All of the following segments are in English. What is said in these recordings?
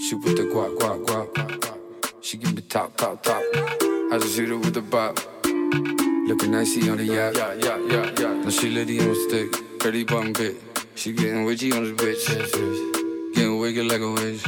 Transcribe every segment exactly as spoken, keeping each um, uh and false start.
She with the guap, guap, guap. She give me top, top, top. I just hit her with the bop. Looking icy on the yacht. Yeah, yeah, yeah, yeah. Now she litty on stick, pretty bum bit. She getting witchy on this bitch. Getting wicked like a witch.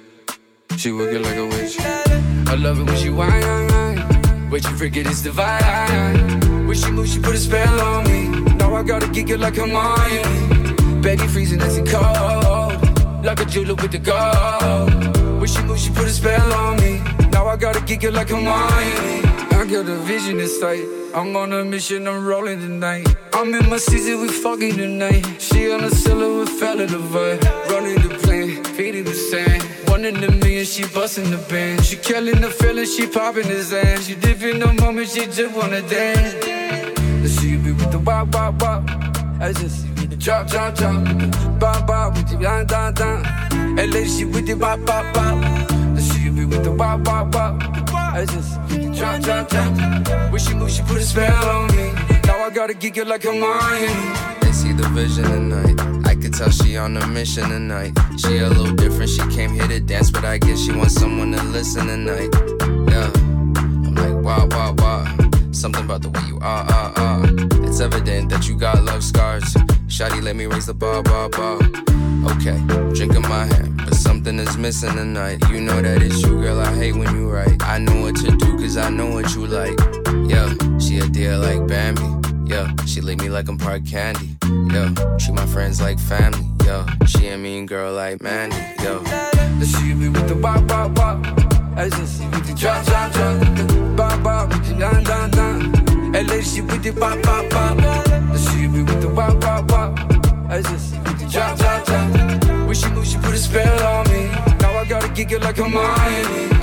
She wicked like a witch. I love it when she whine. Wait, you forget it's divine. When she moves, she put a spell on me. Now I gotta kick it like Hermione. Baby freezing as it cold. Like a jeweler with the gold. When she moves, she put a spell on me. Now I gotta kick it like Hermione. I got a vision in sight. I'm on a mission, I'm rolling tonight. I'm in my season, we fucking tonight. She on the cellar with fella the vibe. Running the plane, feeding the sand. One in the million, she busting the band. She killing the feeling, she popping his ass. She dip in the moment, she just wanna dance. The she be with the wop, wop, wop. I just see with the drop, drop, drop. Bop, bop, with the down, down, down. L A, she with the bop, bop, bop. The she be with the wop, wop, wop. I just see with the drop, drop, drop. When she move, she put a spell on me. Now I gotta geek it like Hermione. They see the vision tonight. I could tell she on a mission tonight. She a little different, she came here to dance, but I guess she wants someone to listen tonight. Yeah, I'm like, wow, wow, wow. Something about the way you are, are, are. It's evident that you got love scars. Shawty, let me raise the bar, bar, bar. Okay, drinking my hand, but something is missing tonight. You know that it's you, girl, I hate when you write. I know what to do, cause I know what you like. Yeah, she a deer like Bambi. Yeah, she lick me like I'm part candy. Yeah, treat my friends like family. Yeah, she a mean girl like Mandy. Yo, the she be with the wop, wop, wop. I just see with the drop, drop, drop. Bop, bop, with the down, down, down. L A, she with the pop, pop, pop. The she be with the wop, wop, wop. I just see with the drop, drop, drop. When she moves, she put a spell on me. Now I gotta kick it like Hermione.